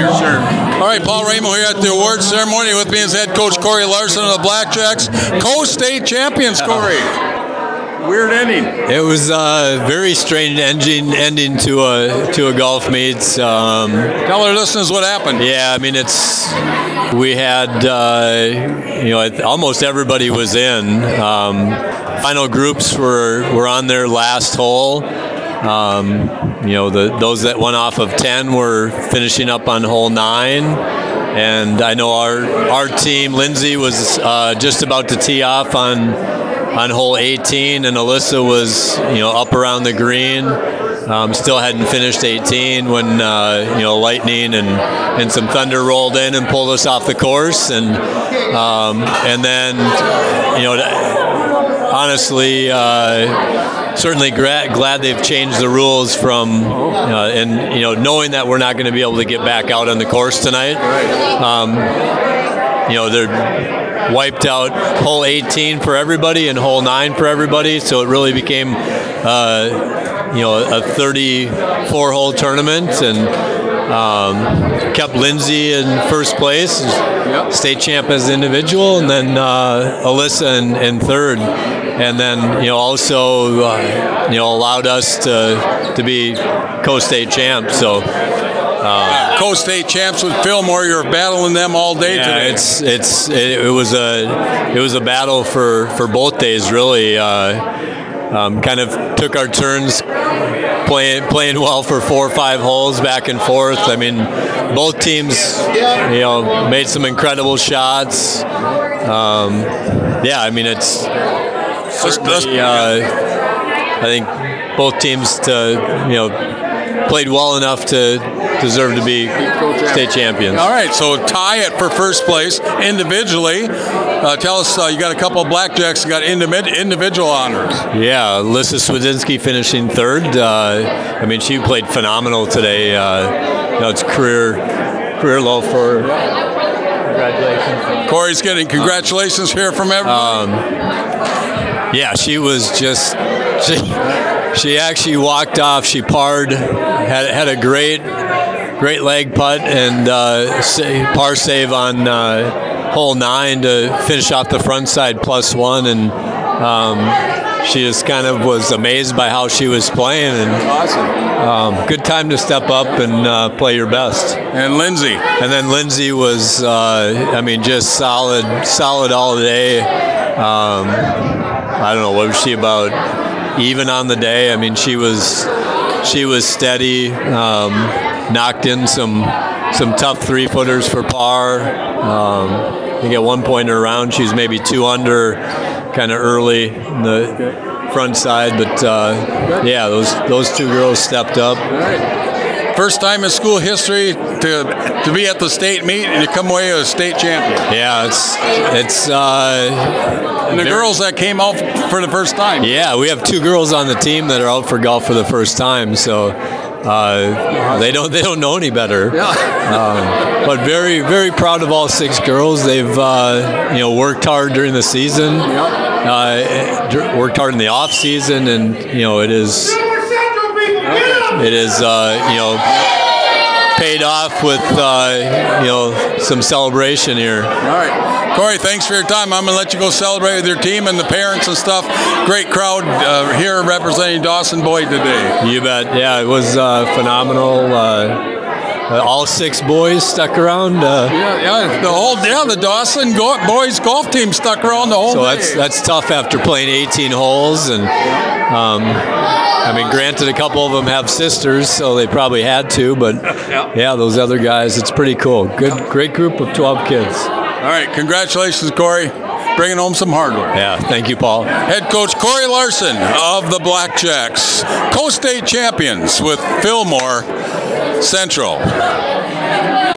here. Sure. All right, Paul Ramo here at the awards ceremony. With me is head coach Corey Larson of the Blackjacks, co-state champions. Corey, weird ending. It was a very strange ending to a golf meet. Tell our listeners what happened. Yeah, I mean we had almost everybody was in. Final groups were on their last hole. Those that went off of 10 were finishing up on hole 9, and I know our team, Lindsay, was just about to tee off on hole 18, and Alyssa was up around the green. Still hadn't finished 18 when lightning and some thunder rolled in and pulled us off the course, and then honestly, certainly glad they've changed the rules from, knowing that we're not going to be able to get back out on the course tonight. They're wiped out hole 18 for everybody and hole 9 for everybody, so it really became, a 34-hole tournament, and kept Lindsay in first place, state champ as an individual, and then Alyssa in third. And then, also, allowed us to be co-state champs. So, co-state champs with Fillmore. You're battling them all day today. It was a battle for both days, really. Kind of took our turns playing well for 4 or 5 holes back and forth. I mean, both teams, made some incredible shots. It's certainly, I think both teams played well enough to deserve to be state champions. All right, so tie it for first place individually. Tell us, you got a couple of Blackjacks that got individual honors. Yeah, Alyssa Swedzinski finishing third. She played phenomenal today. It's career low for her. Congratulations. Corey's getting congratulations here from everyone. She was just, she actually walked off. She parred, had a great leg putt, and par save on hole 9 to finish off the front side +1, and she just kind of was amazed by how she was playing, and awesome. Good time to step up and play your best. And Lindsay. And then Lindsay was, just solid all day. I don't know, what was she about? Even on the day. I mean, she was steady. Knocked in some tough 3-footers for par. I think at one point in her round, she was maybe 2 under, kind of early in the front side. But those 2 girls stepped up. First time in school history to be at the state meet and you come away as a state champion. Yeah, it's and the girls that came out for the first time. Yeah, we have 2 girls on the team that are out for golf for the first time, so they don't know any better. Yeah. But very, very proud of all 6 girls. They've worked hard during the season, worked hard in the off season, and it is paid off with some celebration here. All right, Corey, thanks for your time. I'm going to let you go celebrate with your team and the parents and stuff. Great crowd here representing Dawson Boyd today. You bet. Yeah, it was phenomenal. All 6 boys stuck around. The Dawson boys golf team stuck around the whole day. So that's tough after playing 18 holes, and granted, a couple of them have sisters, so they probably had to, but those other guys, it's pretty cool. Great group of 12 kids. All right, congratulations, Corey. Bringing home some hardware. Yeah, thank you, Paul. Head coach Corey Larson of the Blackjacks, co-state champions with Fillmore Central.